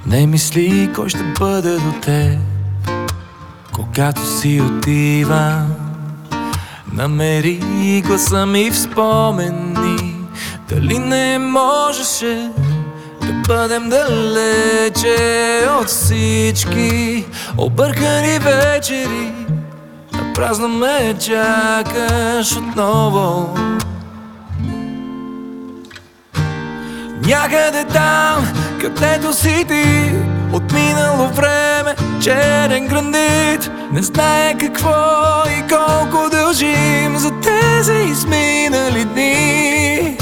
Не мисли кой ще бъде до теб, когато си отива. Намери гласа ми в спомени. Дали не можеше да бъдем далече от всички объркани вечери? Напразно ме чакаш отново. Някъде там, където си ти, от минало време, черен гранит. Не знае какво и колко дължим за тези изминали дни.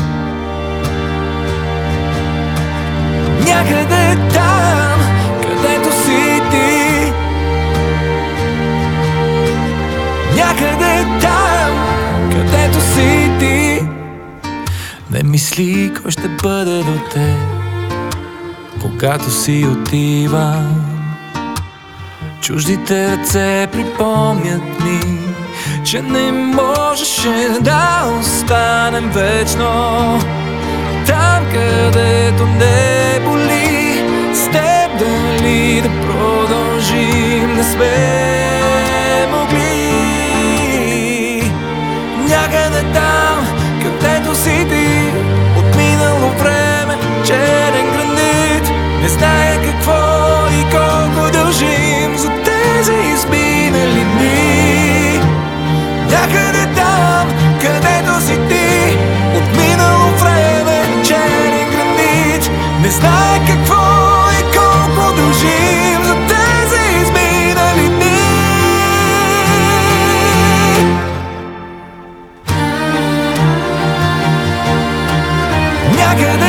Някъде там, където си ти, някъде там, където си ти. Не мисли кой ще бъде до теб, когато си отива. Чуждите ръце припомнят ми, че не можеше да останем вечно. Там, където не боли, с теб дали да продължим, не сме могли. Някъде там, където си ти, от минало време, черен гранит. Не знае какво и колко дължим за тези изминали дни. Някъде там, където си ти, от минало време, черен гранит. Не знае какво и колко дължим за тези изминали дни. Някъде